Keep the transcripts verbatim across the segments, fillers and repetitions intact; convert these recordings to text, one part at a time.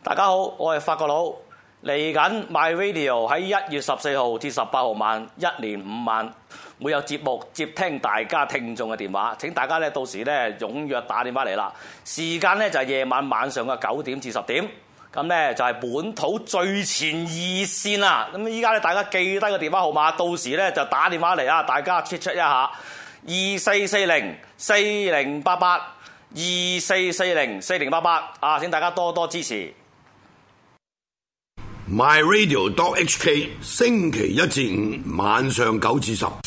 大家好，我係法國佬，嚟緊 MyRadio 喺一月十四號至十八號晚，一連五晚會有節目接聽大家聽眾嘅電話。請大家咧到時咧踴躍打電話嚟啦。時間咧就係夜晚晚上嘅九點至十點。咁咧就係本土最前二線啦。咁依家咧大家記低個電話號碼，到時咧就打電話嚟啊！大家 check check 一下，二四四零四零八八，二四四零四零八八啊！請大家多多支持。 My Radio dot H K 星期一至五晚上九至十，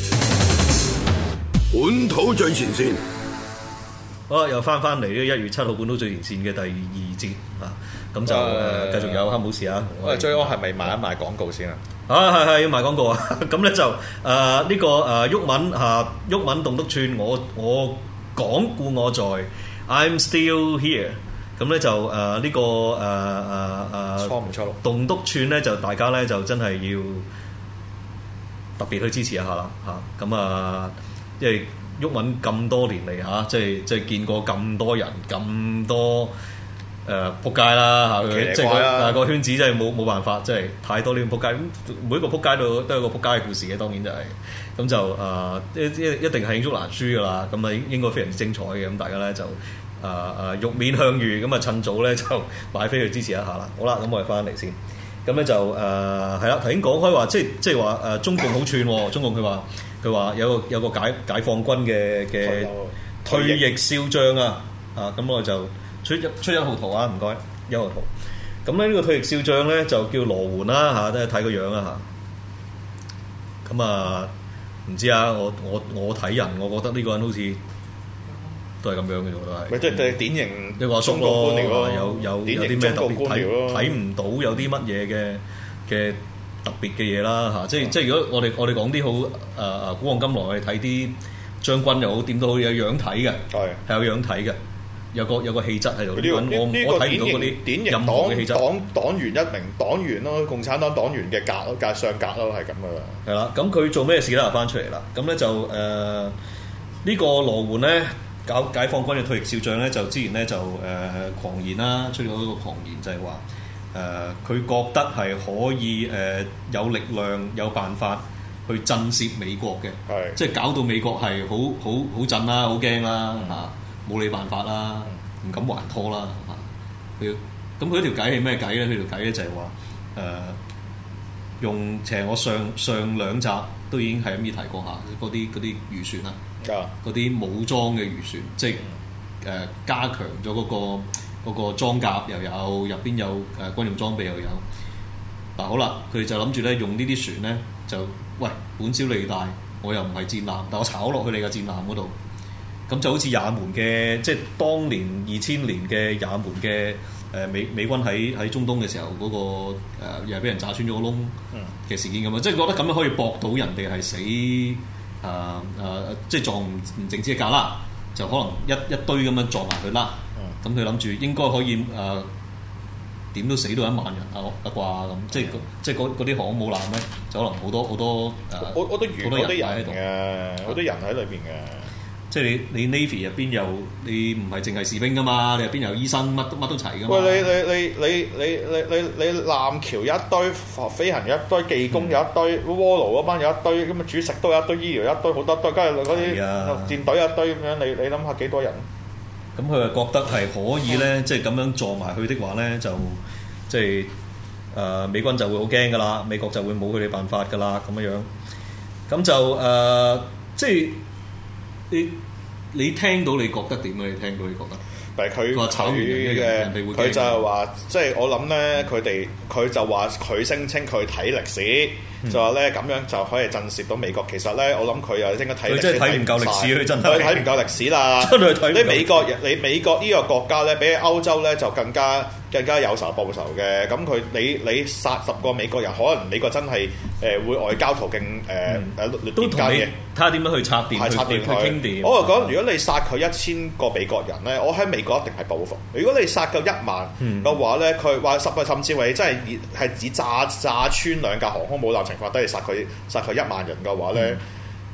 本土最前線。 好啦，又翻翻嚟呢一月七號本土最前線嘅第二節啊，咁就誒繼續有黑武士啊。 喂，最安係咪賣一賣廣告先啊？ 啊，係係要賣廣告啊！咁咧就誒呢、呃這個誒毓民嚇毓民棟篤串，我我講故我在 ，I'm still here。咁咧就誒呢、呃這個誒誒誒， 錯唔錯？ 棟篤串咧就大家咧就真係要特別去支持一下啦嚇。咁啊，因為毓民咁多年嚟嚇，即係即係見過咁多人咁多誒撲街啦嚇，即係個個圈子真係冇冇辦法，即係太多呢種撲街。咁每一個撲街度都有個撲街嘅故事嘅，當然就係、是、咁就誒一一一定係罄竹難書噶啦。咁啊應該非常之精彩嘅。咁大家咧就。誒誒、呃、玉面向譽，咁啊趁早咧就買飛去支持一下啦。好啦，咁我哋翻嚟先。咁咧就誒係啦，頭先講開話，即係即係話誒中共好串喎。中共佢話佢話有個有個解解放軍嘅嘅退役少將啊，啊咁我就出一出一號圖啊，唔該一號圖。咁咧呢個退役少將咧就叫羅援啦嚇，都係睇個樣啊嚇。咁啊唔知啊，我我我睇人，我覺得呢個人好似。都係咁樣嘅啫，都係。咪即係典型一個阿叔咯，有有有啲咩特別睇睇唔到有啲乜嘢嘅嘅特別嘅嘢啦嚇，即係即係如果我哋我哋講啲好誒誒古往今來，我哋睇啲將軍又好點都好有樣睇嘅，係係有樣睇嘅，有個有個氣質喺度。我我睇唔到嗰啲典型任何嘅氣質。 黨黨員一名黨員咯，共產黨黨員嘅格咯，格上格咯，係咁噶啦。 係啦，咁佢做咩事咧？翻出嚟啦，咁咧就誒呢個羅援咧。搞解放軍嘅退役少將咧，就之前咧就誒、呃、狂言啦，出咗一個狂言就係話誒佢覺得係可以誒、呃、有力量有辦法去震懾美國嘅， 係即係搞到美國係好好好震啦，好驚啦嚇，冇你辦法啦，唔敢還拖啦嚇。佢咁佢條計係咩計咧？佢條計咧就係話誒用其實我上上兩集都已經係咁意提過下嗰啲嗰啲預算啦。嗰啲武裝嘅預算，即係誒、呃、加強咗嗰、嗰個嗰個裝甲又有，入邊有誒、呃、軍用裝備又有。嗱、啊、好啦，佢哋就諗住咧用呢啲船咧，就喂本小利大，我又唔係戰艦，但我炒落去你嘅戰艦嗰度，咁就好似也門嘅，即係當年二千年嘅也門嘅誒、呃、美美軍喺喺中東嘅時候嗰、嗰個、呃、又係俾人炸穿咗個窿嘅事件咁啊，即係覺得咁樣可以搏到人哋係死。誒誒、呃呃，即係撞唔唔淨止一架啦，就可能一一堆咁樣撞埋佢啦。咁佢諗住應該可以誒點、呃、都死到一萬人啊啊啩咁，即係即係嗰啲航空母艦咧，就可能好多好多誒， 我我都好多人喺度嘅， 好多人喺裏邊嘅。即係你你 Navy 入邊有你唔係淨係士兵噶嘛，你入邊有醫生乜乜都齊噶嘛。 喂，你你你你你你你你艦橋一堆，飛行一堆，技工有一堆，鍋爐嗰班有一堆，咁啊煮食都有一堆，醫療一堆，好多堆，跟住嗰啲戰隊一堆咁樣，你你諗下幾多人？ 咁佢又覺得係可以咧，即係咁樣撞埋去的話咧，就即係誒美軍就會好驚噶啦，美國就會冇佢哋辦法噶啦，咁樣樣。咁就誒、呃、即係。你你聽到你覺得點啊？你聽到你覺得？ 但係佢佢嘅佢就係話，即係我諗咧，佢哋佢就話佢聲稱佢睇歷史，嗯、就話咧咁樣就可以震懾到美國。其實咧，我諗佢又應該睇歷史， 佢真係睇唔夠歷史，佢真係睇唔夠歷史啦。你美國你美國呢個國家咧，比起歐洲咧就更加更加有仇報仇嘅。咁佢你你殺十個美國人，可能美國真係誒、呃、會外交途徑誒誒都同你睇下點樣去拆掂， 拆掂佢。我話講，如果你殺佢一千個美國人咧，我喺美國一定係報復。如果你殺夠一萬嘅話咧，佢話十個甚至為真係係只炸炸穿兩架航空母艦情況，都係殺佢殺佢一萬人嘅話咧，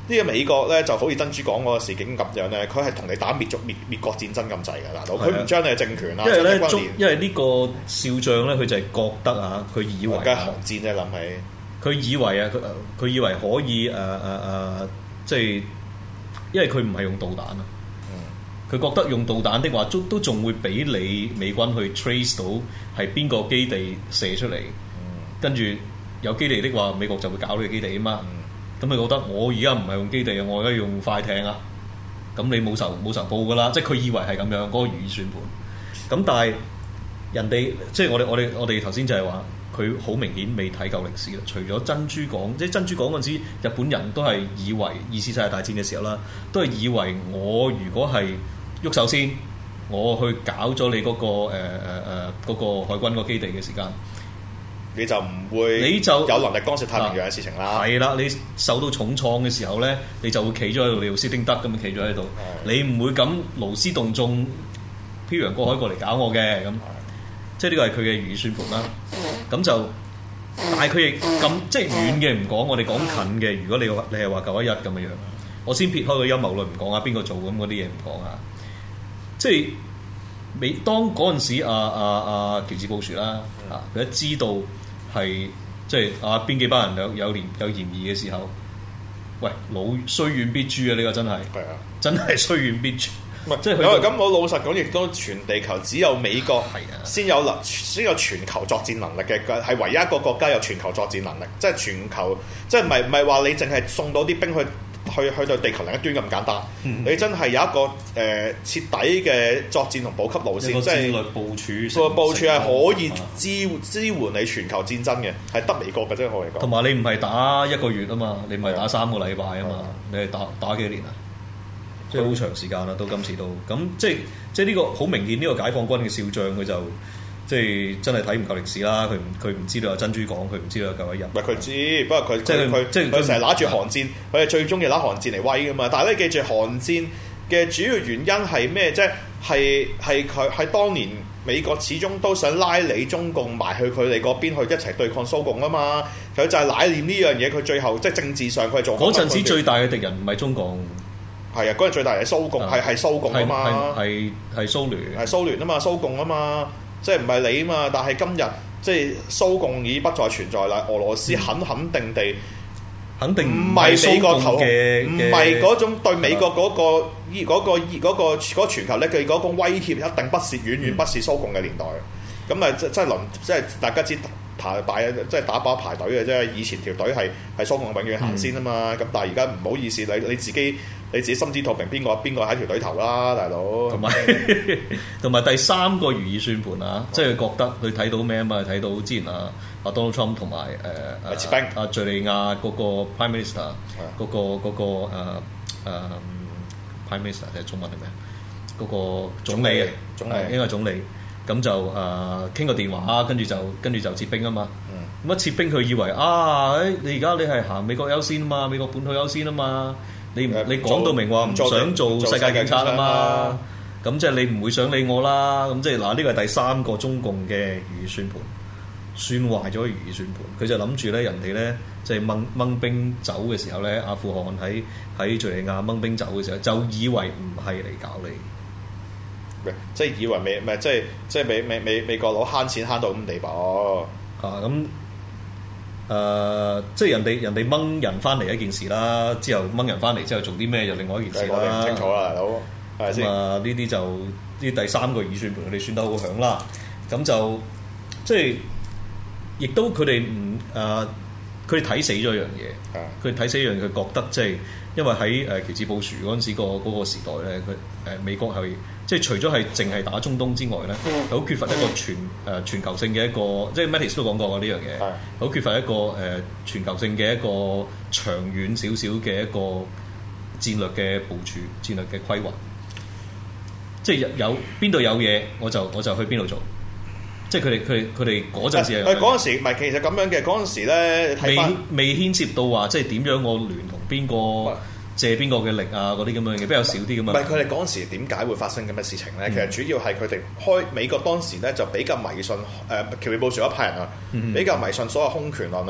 呢個美國咧就好似珍珠港嗰個事件咁樣咧，佢係同你打滅族滅滅國戰爭咁滯嘅，大佬，佢唔將你嘅政權啊， 因為咧中， 因為呢個少將咧，佢就係覺得啊，佢以為梗係韓戰啫，諗起佢以為啊，佢佢以為可以誒誒誒，即係因為佢唔係用導彈啊，佢、嗯、覺得用導彈的話，都都仲會俾你美軍去 trace 到係邊個基地射出嚟，嗯、跟住有基地的話，美國就會搞呢個基地啊嘛。嗯咁佢覺得我而家唔係用基地啊，我而家用快艇啊，咁你冇仇冇仇報噶啦，即係佢以為係咁樣嗰、嗰個如意算盤。咁但係人哋即係我哋我哋我哋頭先就係話佢好明顯未睇夠歷史啦。除咗珍珠港，即係珍珠港嗰陣時，日本人都係以為二次世界大戰嘅時候啦，都係以為我如果係喐手先，我去搞咗你嗰、嗰個誒誒誒嗰個海軍個基地嘅時間。 你就唔會，你就有能力干涉太平洋嘅事情啦。 係啦，你受到重創嘅時候咧，你就會企咗喺度，你好斯丁德咁樣企咗喺度。你唔會咁勞師動眾漂洋過海過嚟搞我嘅咁。即係呢個係佢嘅如意算盤啦。咁就，但係佢亦咁即係遠嘅唔講，我哋講近嘅。如果你話你係話九一一咁嘅樣，我先撇開個陰謀論唔講啊，邊個做咁嗰啲嘢唔講啊。即係美當嗰陣時，阿阿阿喬治布殊啦，啊佢一知道。係即係啊！邊幾班人有有嫌有嫌疑嘅時候，喂，老雖遠必誅啊！呢、這個真係，係啊，真係雖遠必誅。唔係即係佢咁，我老實講，亦都全地球只有美國先有能先有全球作戰能力嘅，係唯一一個國家有全球作戰能力，即係全球，即係唔係唔係話你淨係送到啲兵去。去去到地球另一端咁簡單，嗯、你真係有一個誒、呃、徹底嘅作戰同補給路線，即係戰略部署。個部署係可以支、啊、支援你全球戰爭嘅，係得美國嘅啫，我嚟講。同埋你唔係打一個月啊嘛，你唔係打三個禮拜啊嘛，你係打打幾年啊？即係好長時間啦，到今次都咁，即係即係呢個好明顯，呢個解放軍嘅少將佢就。即係真係睇唔夠歷史啦！佢唔佢唔知道有珍珠港，佢唔知道有九一一。唔係佢知，不過佢即係佢即係佢成日揦住韓戰，佢係最中意揦韓戰嚟威噶嘛。但係咧，記住韓戰嘅主要原因係咩？即係係係佢係當年美國始終都想拉你中共埋去佢哋嗰邊去一齊對抗蘇共啊嘛。佢就係乃念呢樣嘢，佢最後即係政治上佢係做嗰陣時最大嘅敵人唔係中共，係啊，嗰陣最大係蘇共，係係蘇共啊嘛，係係蘇聯，係蘇聯啊嘛，蘇共啊嘛。即係唔係你啊嘛？但係今日即係蘇共已經不再存在啦。俄羅斯肯肯定地，肯定唔係美國投嘅，唔係嗰種對美國嗰、嗰個依嗰、嗰個依嗰、嗰個嗰個全球咧嘅嗰個威脅，一定不是遠遠不是蘇共嘅年代。咁啊、嗯，即即係輪即係大家知排擺即係打靶排隊嘅啫。以前條隊係係蘇共永遠行先啊嘛。咁、嗯、但係而家唔好意思，你你自己。你自己心知肚明，邊個邊個喺條隊頭啦，大佬。同埋同埋第三個如意算盤啊，即係佢覺得佢睇到咩啊嘛？睇到之前啊啊 Donald Trump 同埋誒誒啊敍利亞嗰個 Prime Minister 嗰個嗰個誒誒 Prime Minister 係中文係咩？嗰個總理啊，總理應該係總理。咁就誒傾個電話，跟住就跟住就撤兵啊嘛。咁一撤兵，佢以為啊，誒你而家你係行美國優先啊嘛，美國本土優先啊嘛。你唔你講到明話唔想做世界警察啊嘛，咁即係你唔會想理我啦。咁即係嗱，呢個係第三個中共嘅如意算盤，算壞咗如意算盤。佢就諗住咧，人哋咧即係掹掹兵走嘅時候咧，阿富汗喺喺敍利亞掹兵走嘅時候，就以為唔係嚟搞你，即係以為美唔係即係即係美美美美國佬慳錢慳到咁地步啊咁。誒、呃，即係人哋人哋掹人翻嚟一件事啦，之後掹人翻嚟之後做啲咩就另外一件事啦。我哋唔清楚啦，大佬。係咪先？啊，呢啲就呢第三個如意算盤，佢哋算得好響啦。咁就即係，亦都佢哋唔誒，佢哋睇死咗一樣嘢。佢哋睇死一樣，佢覺得即係因為喺誒喬治布殊嗰陣時個嗰個時代咧，佢誒美國係。即係除咗係淨係打中東之外咧，好缺乏一個全誒、呃、全球性嘅一個，即係 Mattis 都講過呢樣嘢，好缺乏一個誒、呃、全球性嘅一個長遠少少嘅一個戰略嘅部署、戰略嘅規劃。即係有邊度有嘢，我就我就去邊度做。即係佢哋佢哋佢哋嗰陣時係嗰陣時，唔係其實咁樣嘅嗰陣時咧，未未牽涉到話即係點樣我聯同邊個。借邊個嘅力啊？嗰啲咁樣嘅比較少啲咁啊。唔係佢哋嗰陣時點解會發生咁嘅事情咧？嗯、其實主要係佢哋開美國當時咧就比較迷信誒，喬治布殊一派人啊，嗯、比較迷信所謂空權論啊。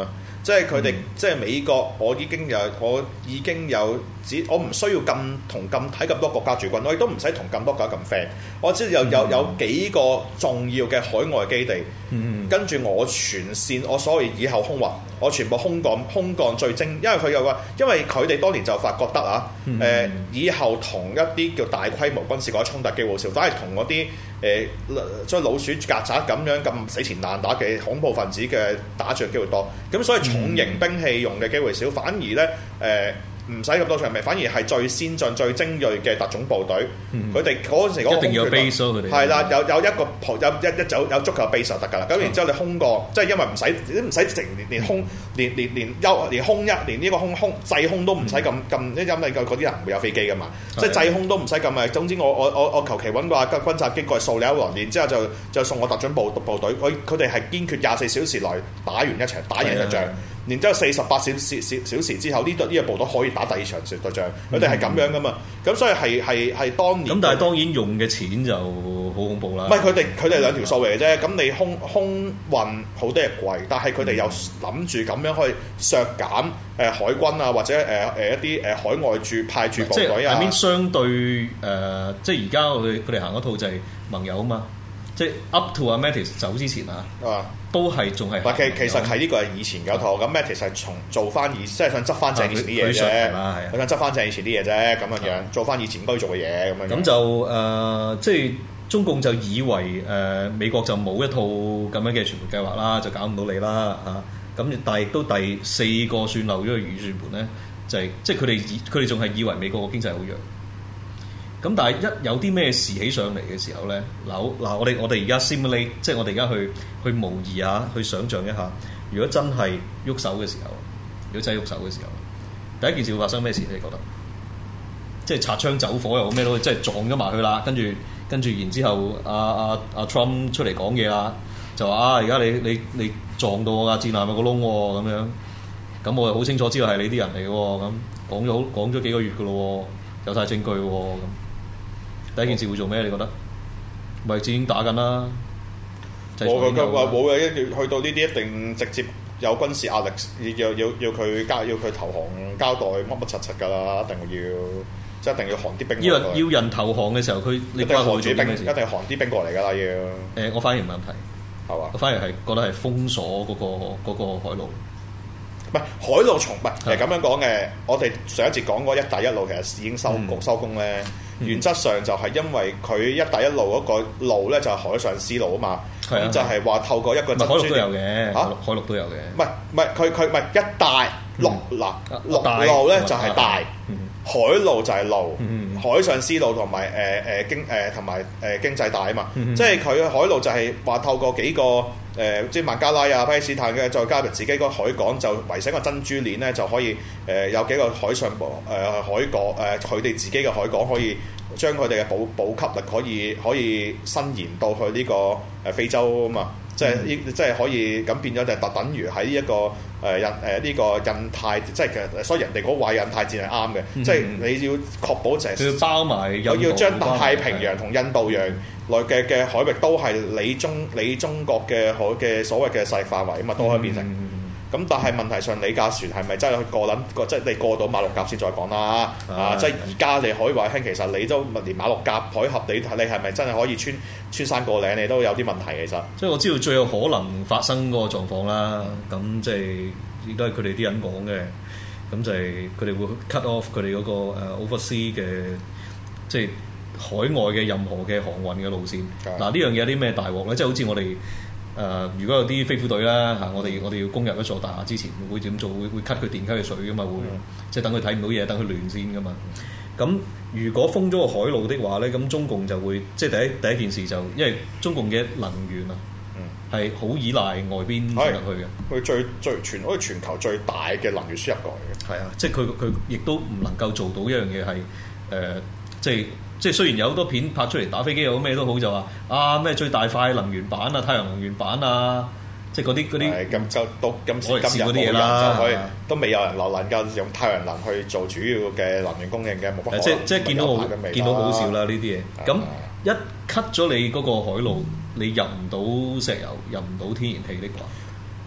即係佢哋，即係美國，我已經有，我已經有，只我唔需要咁同咁睇咁多國家駐軍，我亦都唔使同咁多國家咁 friend。我知道有有有幾個重要嘅海外基地，嗯、跟住我全線，我所謂以後空運，我全部空降空降最精，因為佢有個，因為佢哋當年就發覺得啊，誒、嗯呃、以後同一啲叫大規模軍事嗰啲衝突機會少，反而同嗰啲誒即係老鼠曱甴咁樣咁死纏爛打嘅恐怖分子嘅打仗機會多，咁所以重型兵器用嘅機會少，反而咧誒唔使咁多場面，反而係最先進、最精鋭嘅特種部隊，佢哋嗰陣時嗰個一定要 base 咯，佢哋係啦，有有一個有一一有有足夠 base 就得㗎啦。咁然之後你空降，即係因為唔使你唔使成年連空連連連休連空一連呢個空空制空都唔使咁咁，因為嗰啲人唔會有飛機㗎嘛，即係制空都唔使咁啊。總之我我我我求其揾個軍軍機過嚟掃你一輪，然之後就就送我特種部部隊，佢佢哋係堅決廿四小時內打完一場打贏一仗。然之後四十八小時小小時之後，呢度呢個部隊可以打第二場絕對仗，佢哋係咁樣噶嘛。咁所以係係係當年。咁但係當然用嘅錢就好恐怖啦。 唔係佢哋佢哋兩條數嚟嘅啫。咁你空空運好多嘢貴，但係佢哋又諗住咁樣去削減誒、呃、海軍啊，或者誒誒、呃、一啲誒海外駐派駐部隊啊。 即係相對誒、呃，即係而家佢佢哋行嗰套就係盟友啊嘛。即係 up to 阿 Mattis 走之前啊。啊都係仲係， 其其實係呢個係以前嗰套，咁 Mattis 係從做翻以，即係想執翻正以前啲嘢啫，佢想執翻正以前啲嘢啫，咁樣樣做翻以前應該做嘅嘢咁樣。 咁就誒、呃，即係中共就以為誒、呃、美國就冇一套咁樣嘅全盤計劃啦，就搞唔到你啦嚇。咁、啊、但係亦都第四個算漏咗個預算盤咧，就係、是、即係佢哋以佢哋仲係以為美國個經濟好弱。咁但係一有啲咩事起上嚟嘅時候咧，嗱嗱我哋我哋而家 simulate， 即係我哋而家去去模擬下，去想像一下，如果真係喐手嘅時候，如果真係喐手嘅時候，第一件事會發生咩事？你覺得？即係擦槍走火又好咩都，即係撞咗埋去啦，跟住跟住然之後，阿阿阿 Trump 出嚟講嘢啦，就話啊，而家你你你撞到我架戰艦有個窿喎，咁樣，咁我就好清楚知道係你啲人嚟嘅喎，咁講咗好講咗幾個月嘅咯喎，有晒證據喎，咁。第一件事會做咩？你覺得？咪戰已經打緊啦。 我覺得話冇嘅，一去到呢啲一定直接有軍事壓力，要要要佢交要佢投降交代乜乜柒柒㗎啦，一定要即係一定要韓啲兵。 要人要人投降嘅時候，佢一定韓啲兵，一定韓啲兵過嚟㗎啦要。誒、 呃，我反而唔問題，係嘛？我反而係覺得係封鎖嗰、嗰個嗰個海路。 唔係海路從唔係係咁樣講嘅。我哋上一節講過一帶一路其實已經收局、嗯、收工咧。嗯、原則上就係因為佢一帶一路嗰個路咧就係海上絲路啊嘛。咁、啊、就係話透過一個珍珠海陸都有嘅嚇，海陸都有嘅。 唔係唔係佢佢唔係一帶陸嗱陸路咧就係大，嗯、海路就係路，嗯、海上絲路同埋誒誒經誒同埋誒經濟帶啊嘛。嗯、即係佢海路就係話透過幾個。誒、呃，即係孟加拉啊、巴基斯坦嘅，再加入自己個海港，就圍成個珍珠鏈咧，就可以誒、呃、有幾個海上誒、呃、海港誒，佢、呃、哋自己嘅海港可以將佢哋嘅補補給力可以可以伸延到去呢個誒非洲啊嘛，即係呢、嗯、即係可以咁變咗就特等於喺呢一個誒印誒呢個印太，即係其實所以人哋嗰話印太戰係啱嘅，嗯、即係你要確保就係、是、 要包埋， 我要將太平洋同印度洋內嘅嘅海域都係你中你中國嘅海嘅所謂嘅勢力範圍啊嘛，都可以變成。咁、嗯、但係問題上，你架船係咪真係過撚過？即係你過到馬六甲先再講啦。啊，啊即係而家你可以話輕，其實你都連馬六甲海峽，你你係咪真係可以穿穿山過嶺？你都有啲問題其實。即係我知道最有可能發生嗰個狀況啦。咁、嗯、即係亦都係佢哋啲人講嘅。咁就係佢哋會 cut off 佢哋嗰個誒 oversea 嘅即係。海外嘅任何嘅航運嘅路線，嗱呢樣嘢有啲咩大鑊咧？即係好似我哋誒、呃，如果有啲飛虎隊啦嚇，我哋我哋要攻入一座大廈之前，會點做？會會 cut 佢電梯嘅水噶嘛？會，嗯、即係等佢睇唔到嘢，等佢亂先噶嘛。咁如果封咗個海路的話咧，咁中共就會即係第一第一件事就，因為中共嘅能源啊，係好、嗯、依賴外邊進入去嘅。佢最最全好似全球最大嘅能源輸入過嚟嘅。係啊，即係佢佢亦都唔能夠做到一樣嘢係誒，即係。即係雖然有好多片拍出嚟打飛機又好咩都好，就話啊咩最大塊能源板啊，太陽能源板啊，即係嗰啲嗰啲咁就到今時今日冇人就可以都未有人能夠用太陽能去做主要嘅能源供應嘅，冇乜可能。即即係見到好見到好笑啦呢啲嘢。咁一 cut 咗你嗰個海路，你入唔到石油，入唔到天然氣的話，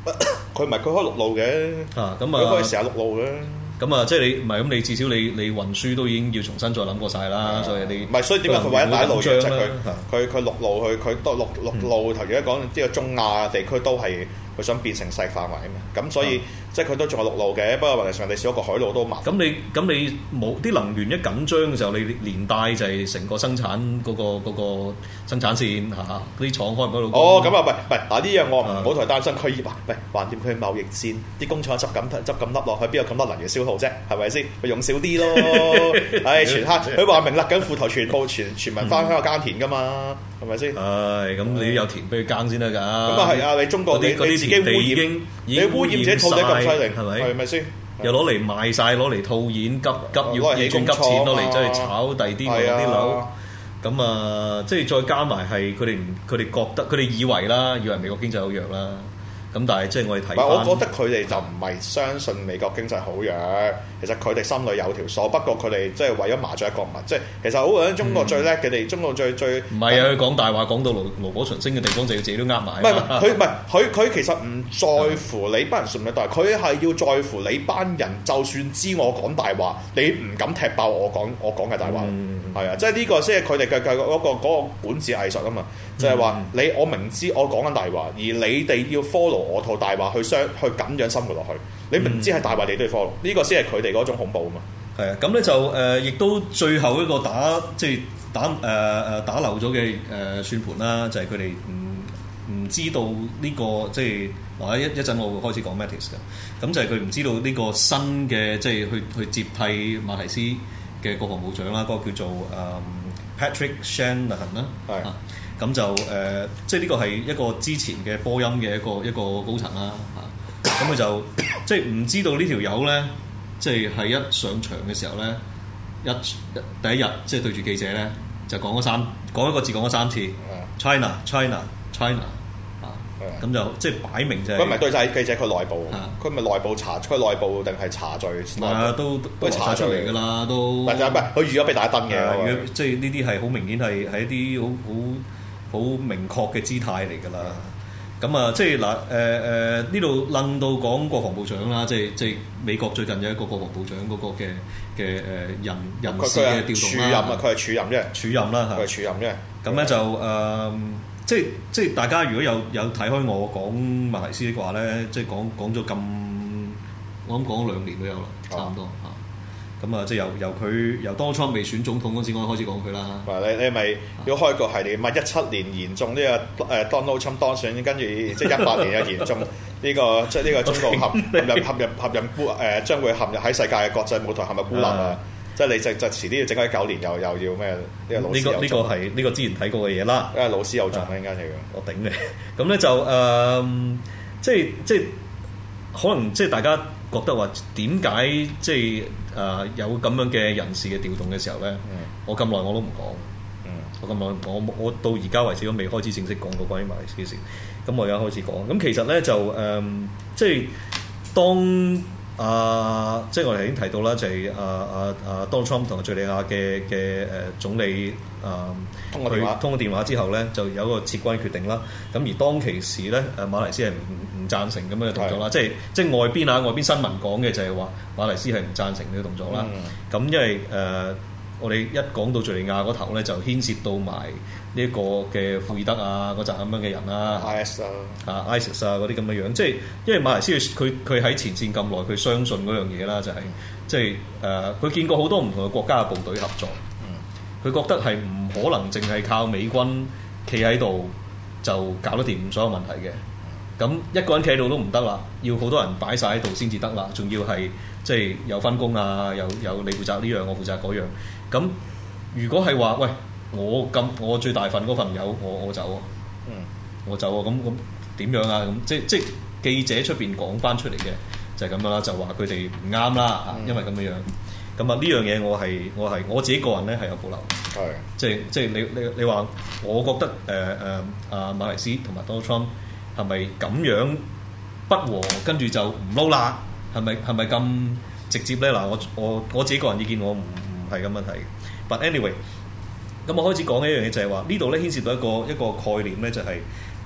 佢唔係佢開陸路嘅， 啊咁啊， 佢可以成日陸路嘅。 咁啊，即係你唔係咁，你至少你你運輸都已經要重新再諗過晒啦，所以你唔係，所以點解佢為咗第一路即係佢佢佢佢陸路佢佢都陸陸路頭而家講呢個中亞地區都係佢想變成細範圍啊嘛，咁所以。即係佢都仲係陸路嘅，不過問題上你少一個海路都麻煩。 咁你咁你冇啲能源一緊張嘅時候，你連帶就係成個生產嗰、嗰個嗰個生產線嚇，啲、啊、廠開唔開到？ 哦，咁啊，唔係唔係嗱呢樣我唔好同佢擔心，佢以為喂橫掂佢貿易戰，啲工廠執咁執咁粒落去，邊有咁多能源消耗啫？係咪先？佢用少啲咯。唉、哎，全黑佢話明勒緊褲頭，全部全全民翻鄉下耕田㗎嘛，係咪先？ 唉，咁你都有田俾佢耕先得㗎。咁啊係啊，你中國你你自己污染，你污染自己土地咁。係咪？係咪先？ 又攞嚟賣晒，攞嚟套現，急急要要轉急錢，攞嚟走去炒第啲啲樓。咁啊，即係再加埋係佢哋，佢哋覺得，佢哋以為啦，以為美國經濟好弱啦。咁但係即係我哋睇翻， 我覺得佢哋就唔係相信美國經濟好弱，其實佢哋心裏有條數。不過佢哋即係為咗麻醉國民，即係其實好多中國最叻嘅哋，中國最最唔係啊！佢講大話講到爐爐火純青嘅地方，就要自己都呃埋。 唔係唔係，佢唔係佢佢其實唔在乎你班人信唔信，但係佢係要在乎你班人，就算知我講大話，你唔敢踢爆我講我講嘅大話。係啊，即係呢個先係佢哋嘅嘅嗰個嗰個管治藝術啊嘛，就係話你我明知我講緊大話，而你哋要 follow。我套大話去相去咁樣生活落去，你明知係大話，你都要 follow，呢個先係佢哋嗰種恐怖啊嘛。係啊， 咁咧就誒，亦、呃、都最後一個打即係打誒誒、呃、打漏咗嘅誒算盤啦，就係佢哋唔唔知道呢、呢個即係或者一一陣我會開始講 Mattis 嘅，咁就係佢唔知道呢個新嘅即係去去接替馬提斯嘅國防部長啦，嗰、嗰個叫做誒、呃、Patrick Shanahan 啦，係。咁就誒、呃，即係呢個係一個之前嘅波音嘅一個一個高層啦，嚇。咁佢就即係唔知道呢條友咧，即係係一上場嘅時候咧，一第一日即係對住記者咧，就講咗三講一個字講咗三次 China China China 啊，咁就即係擺明就係。 佢唔係對晒記者，佢內部，佢咪內部查，佢內部定係查罪？ 啊，都都查出嚟㗎啦，都。 唔係唔係，佢預咗俾大家登嘅。 即係呢啲係好明顯係係一啲好好。好明確嘅姿態嚟㗎啦，咁啊，即係嗱，誒誒呢度論到講國防部長啦，即係即係美國最近有一個國防部長嗰個嘅嘅誒人人事嘅調動啦， 佢係署任啫， 署任啦嚇， 佢係署任啫。 咁咧就誒，即係即係大家如果有有睇開我講馬提斯嘅話咧，即係講講咗咁，我諗講咗兩年都有啦，差唔多嚇。咁啊，即係由由佢由當初未選總統嗰陣時，我開始講佢啦。 嗱，你你咪要開個系列，咪一七年言中呢個誒 Donald Trump 當選，跟住即係一八年嘅言中呢個即係呢個中國陷陷入陷入陷入孤誒，將會陷入喺世界嘅國際舞台陷入孤立啊！即係你就就遲啲要整喺九年，又又要咩？呢個老師有呢個呢個係呢個之前睇過嘅嘢啦。 因為老師有中咧，應該係我頂你。咁咧就誒，即係即係可能即係大家覺得話點解即係？誒、呃、有咁樣嘅人事嘅調動嘅時候咧，嗯、我咁耐我都唔講，嗯、我咁耐我我到而家為止都未開始正式講過關於馬提斯嘅事，咁我而家開始講。咁其實咧就誒、呃，即係當啊、呃，即係我哋已經提到啦，就係啊啊啊 Donald Trump 同敘利亞嘅嘅誒總理啊，佢、呃、通過通過電話之後咧，就有一個撤軍決定啦。咁而當其時咧，誒馬提斯係唔唔贊成咁樣嘅動作啦，即係即係外邊啊，外邊新聞講嘅就係話馬提斯係唔贊成呢個動作啦。咁、嗯、因為誒、呃、我哋一講到敘利亞嗰頭咧，就牽涉到埋呢一個嘅庫爾德啊嗰陣咁樣嘅人啦 ，IS 啊， 啊 ISIS 啊嗰啲咁嘅樣，即係因為馬提斯佢佢喺前線咁耐，佢相信嗰樣嘢啦，就係即係誒佢見過好多唔同嘅國家嘅部隊合作，佢、嗯、覺得係唔可能淨係靠美軍企喺度就搞得掂所有問題嘅。咁一個人企喺度都唔得啦，要好多人擺晒喺度先至得啦，仲要係即係有分工啊，有有你負責呢樣，我負責嗰樣。咁如果係話喂，我咁我最大份嗰份有我我走啊，嗯，我走啊，咁咁點樣啊？咁即即記者出邊講翻出嚟嘅就係咁樣啦，就話佢哋唔啱啦，嗯、因為咁樣樣。咁啊呢樣嘢我係我係我自己個人咧係有保留，係的即係即係你你你話，我覺得誒誒阿馬提斯同埋 Donald Trump。係咪咁樣不和，跟住就唔撈啦？係咪係咪咁直接咧？嗱，我我我自己個人意見，我唔唔係咁樣睇嘅。But anyway，咁我開始講一樣嘢就係話呢度咧牽涉到一個一個概念咧，就係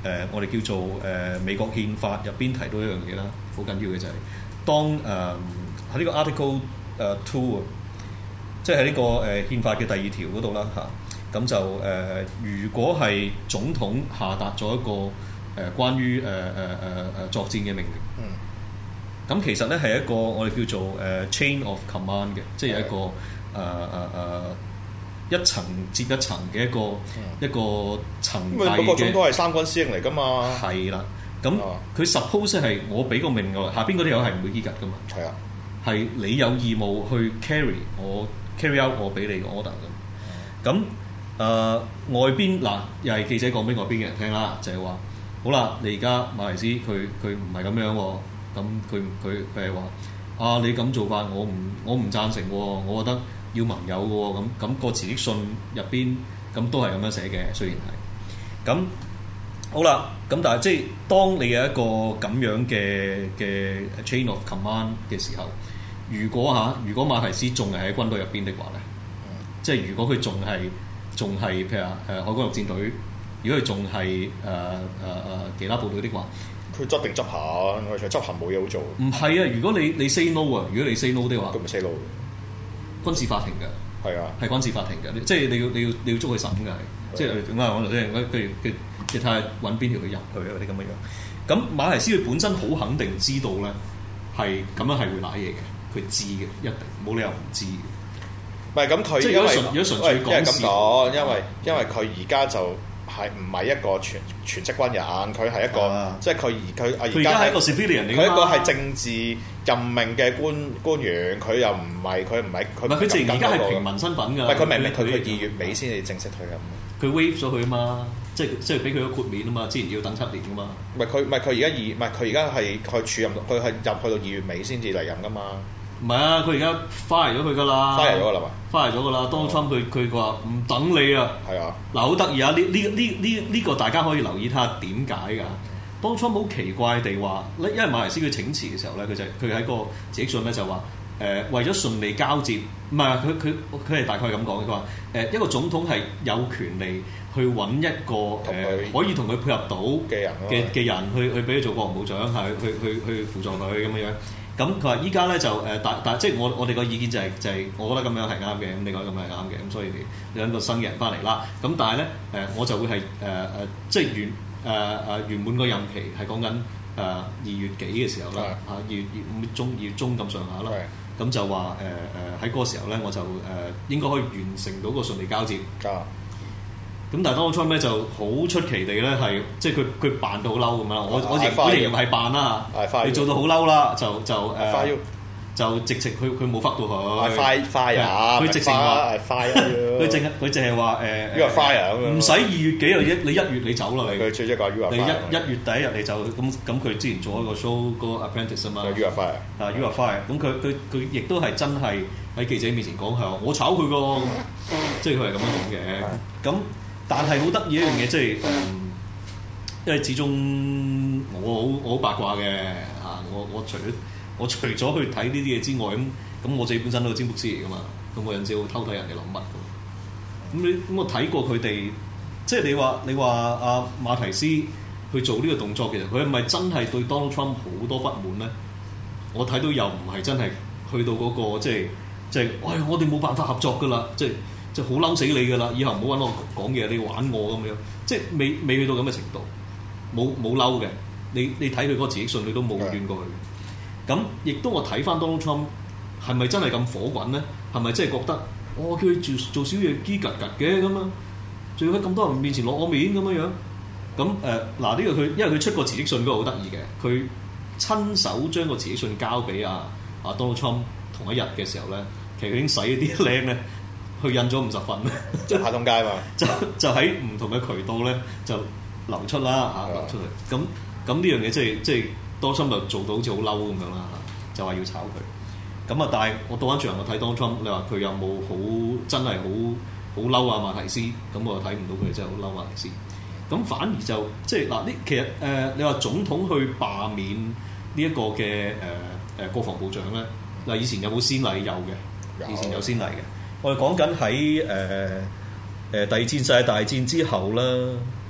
呃、我哋叫做誒、呃、美國憲法入邊提到一樣嘢啦，好緊要嘅就係、是、當誒喺呢個 Article 誒 two， 即係喺呢個誒、呃、憲法嘅第二條嗰度啦嚇，咁、啊、就誒、呃、如果係總統下達咗一個誒、呃、關於誒誒誒誒作戰嘅命令，咁、嗯、其實咧係一個我哋叫做誒、呃、chain of command 嘅，即係一個誒誒誒。呃呃呃一層接一層嘅一個、嗯、一個層級嘅， 咁個總統係三軍司令嚟㗎嘛？ 係啦，咁佢 suppose 係我俾個命令我，下邊嗰啲友係唔會依吉㗎嘛？係啊，係你有義務去 carry 我 carry out 我俾你嘅 order 咁。咁誒、呃、外邊嗱又係記者講俾外邊嘅人聽啦，就係、是、話好啦，你而家馬來斯佢佢唔係咁樣喎，咁佢佢譬如話啊你咁做法我唔我唔贊成喎，我覺得。要盟友嘅喎，咁咁個辭職信入邊咁都係咁樣寫嘅，雖然係咁好啦。咁但係即係當你有一個咁樣嘅嘅 chain of command 嘅時候，如果嚇如果馬提斯仲係喺軍隊入邊的話咧，嗯、即係如果佢仲係仲係譬如話誒海軍陸戰隊，如果佢仲係誒誒誒其他部隊的話， 佢執定執行，佢執行冇嘢好做。唔係啊，如果你你 say no 啊，如果你 say no 的話， 佢唔 say no。 軍事法庭嘅，係啊，係軍事法庭嘅，即係你要你要你要捉佢審嘅，係，即係點解我頭先佢佢佢你睇下揾邊條佢入去啊嗰啲咁嘅樣。咁馬提斯佢本身好肯定知道咧，係咁樣係會揦嘢嘅，佢知嘅，一定冇理由唔知嘅。 唔係咁佢， 即係如果純如果純粹講咁講，因為因為佢而家就係唔係一個全全職軍人，佢係一個、啊、即係佢而佢而家係一個 civilian 嚟㗎嘛， 佢一個係政治任命嘅官官員，佢又唔係佢唔係佢。唔係佢自然而家係平民身份㗎。 唔係佢明明佢佢二月尾先至正式退任。 佢 waive 咗佢啊嘛，即係即係俾佢個豁免啊嘛，之前要等七年㗎嘛。 唔係佢唔係佢而家二唔係佢而家係佢署任佢係入去到二月尾先至嚟任㗎嘛。 唔係啊，佢而家 fire 咗佢㗎啦 fire 咗㗎啦嘛 fire 咗㗎啦。Donald Trump佢佢話唔等你啊。 係啊。 嗱好得意啊！呢呢呢呢呢個大家可以留意睇下點解㗎。當初好奇怪地話，因為馬來斯佢請辭嘅時候咧，佢就佢喺個辭職信咧就話誒、呃、為咗順利交接，唔係佢佢佢係大概咁講嘅。佢話誒一個總統係有權利去揾一個誒、呃、可以同佢配合到嘅人嘅嘅人去去俾佢做國防部長，係去去去去輔助佢咁樣樣。咁佢話依家咧就誒但但即係我我哋個意見就係、是、就係、是、我覺得咁樣係啱嘅，咁你講咁樣係啱嘅，咁所以你揾個新嘅人翻嚟啦。咁但係咧誒我就會係誒誒即係原。誒誒圓滿個任期係講緊誒二月幾嘅時候啦，嚇二月二月中二月中咁上下啦，咁就話誒誒喺嗰個時候咧，我就誒、呃、應該可以完成到個順利交接。咁、啊、但係 Donald Trump 咧就好出奇地咧係，即係佢佢扮到好嬲咁樣啦。我我形我形容係扮啦，你做到好嬲啦，就就誒。呃就直情佢佢冇 fuck 到佢，快快啊！佢直情話快啊！佢淨係佢淨係話誒， 呢個 fire 唔使二月幾啊！一你一月你走啦你。 佢最即係講 you are fire。 你一一月第一日你走，咁咁佢之前做一個 show 嗰個 Apprentice 啊嘛。 you are fire 啊 you are fire。咁佢佢佢亦都係真係喺記者面前講係話我炒佢個，即係佢係咁樣講嘅。咁但係好得意一樣嘢，即係誒，因為始終我好我好八卦嘅嚇，我我除咗。我除咗去睇呢啲嘢之外，咁咁我自己本身都係占卜師嚟噶嘛，咁我有陣時會偷睇人哋諗乜咁。咁你咁我睇過佢哋，即係你話你話阿馬提斯去做呢個動作，其實佢係咪真係對 Donald Trump 好多不滿咧？我睇到又唔係真係去到嗰、那個即係即係，喂、哎、我哋冇辦法合作噶啦，即係即係好嬲死你噶啦，以後唔好揾我講嘢，你玩我咁樣，即係未未去到咁嘅程度，冇冇嬲嘅。你你睇佢嗰個辭職信，你都冇怨過佢。咁亦都我睇翻 Donald Trump 係咪真係咁火滾咧？係咪真係覺得我叫佢做做少嘢基格格嘅咁啊？仲要喺咁多人面前落我面咁樣樣？咁誒嗱呢個佢因為佢出個辭職信嗰個好得意嘅，佢親手將個辭職信交俾阿阿 Donald Trump 同一日嘅時候咧，其實佢已經使啲靚咧去印咗五十份， 即係派通街嘛， 就就喺唔同嘅渠道咧就流出啦嚇，流出嚟。咁咁呢樣嘢即係即係。Donald Trump 就做到好似好嬲咁樣啦，就話要炒佢。咁啊，但係我倒翻轉頭我睇 Donald Trump，你話佢有冇好真係好好嬲啊馬提斯？咁我就睇唔到佢真係好嬲馬提斯。咁反而就即係嗱，呢其實誒、呃、你話總統去罷免呢一個嘅誒誒國防部長咧，嗱以前有冇先例？有嘅，以前有先例嘅。我哋講緊喺誒誒第二次世界大戰之後啦。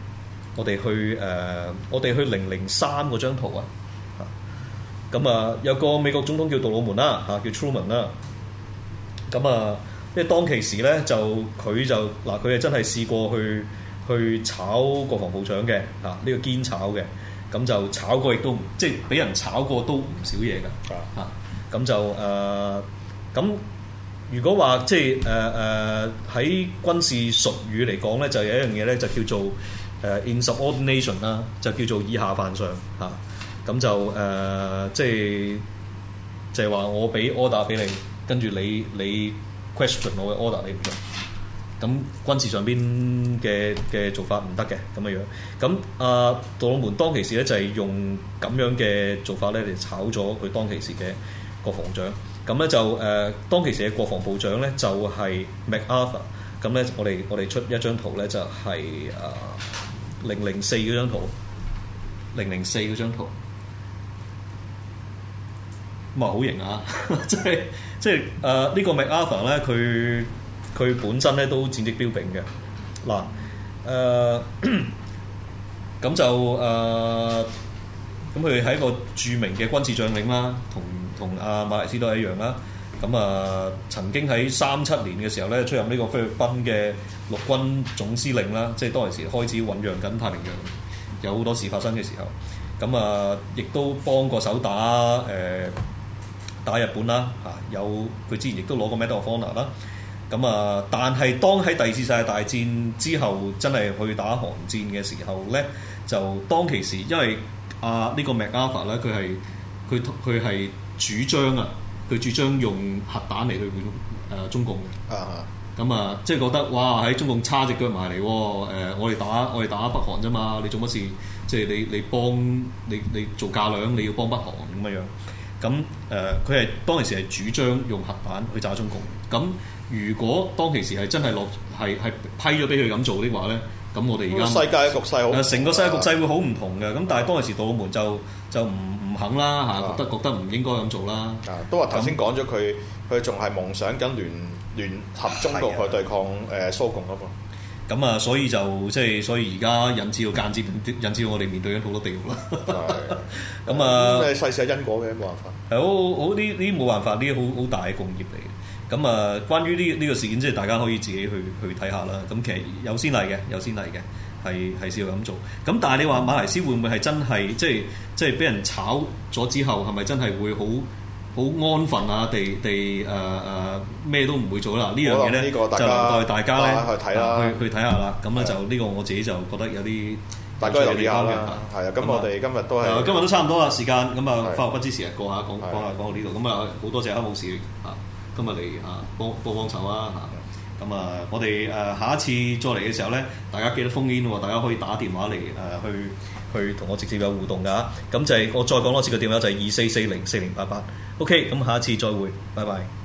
我哋去誒、呃，我哋去零零三嗰張圖啊，咁啊有個美國總統叫杜魯門啦，嚇、啊、叫 Truman 啦，咁啊，因為當其時咧就佢就嗱佢係真係試過去去炒國防部長嘅嚇，呢、啊呢個堅炒嘅，咁就炒過亦都即係俾人炒過都唔少嘢㗎嚇，咁、啊、就誒咁。呃如果話即係誒誒喺軍事術語嚟講咧，就有一樣嘢咧，就叫做誒、呃、insubordination 啦，就叫做以下犯上嚇。咁、啊、就誒、呃、即係就係、是、話我俾 order 俾你，跟住你你 question 我嘅 order 你唔做。咁軍事上邊嘅嘅做法唔得嘅咁樣樣。咁啊，杜魯門當其時咧就係、是、用咁樣嘅做法咧嚟炒咗佢當其時嘅國防長。咁咧就誒、呃，當其時嘅國防部長咧就係、是、MacArthur。咁咧我哋我哋出一張圖咧就係誒零零四嗰張圖，零零四嗰張圖，咁啊好型啊！即係即係誒呢個 MacArthur 咧，佢佢本身咧都戰績彪炳嘅。嗱誒，咁、呃、就誒，咁佢係一個著名嘅軍事將領啦，同。同阿馬黎斯都係一樣啦，咁啊曾經喺三七年嘅時候咧出任呢個菲律賓嘅陸軍總司令啦，即係當時開始醖釀緊太平洋有好多事發生嘅時候，咁啊亦都幫過手打誒、呃、打日本啦嚇，有佢之前亦都攞過 Medal of Honor 啦，咁啊但係當喺第二次世界大戰之後真係去打韓戰嘅時候咧，就當其時因為啊呢、呢個 MacArthur 咧佢係佢佢係主張啊，佢主張用核彈嚟去誒、呃、中共嘅，咁啊，即係覺得哇喺中共叉隻腳埋嚟喎，誒我哋打我哋打北韓啫嘛，你做乜事？即係你你幫你你做架梁，你要幫北韓咁樣樣，咁誒佢係當其時係主張用核彈去炸中共，咁如果當其時係真係落係係批咗俾佢咁做的話咧，咁我哋而家世界嘅局勢好， 成個世界局勢會好唔同嘅，咁但係當其時杜魯門就就唔唔肯啦嚇，覺得覺得唔應該咁做啦。啊， 都話頭先講咗佢佢仲係夢想緊聯聯合中國去對抗誒蘇共嗰個。 咁啊，所以就即係所以而家引致到間接引致到我哋面對緊好多地獄啦。咁啊， 誒世事因果嘅冇辦法。 係好好呢呢冇辦法，呢啲好好大嘅共業嚟嘅。咁啊，關於呢呢個事件，即係大家可以自己去去睇下啦。咁其實有先例嘅，有先例嘅，係係試過咁做。咁但係你話馬黎斯會唔會係真係即係即係俾人炒咗之後，係咪真係會好好安分啊？地地誒誒咩都唔會做啦？呢樣嘢咧就留待大家咧去睇啦， 去去睇下啦。咁咧就呢個我自己就覺得有啲大家留意下啦。係啊，咁我哋今日都係今日都差唔多啦時間。咁啊，化學不知時日過下講講下講到呢度。咁啊，好多謝黑武士啊！今日嚟啊幫幫幫手啊嚇！咁啊，我哋誒、呃、下一次再嚟嘅時候咧，大家記得封煙喎，大家可以打電話嚟誒、呃、去去同我直接有互動㗎。咁就係、是、我再講多次個電話就係二四四零四零八八。OK，咁下一次再會，拜拜。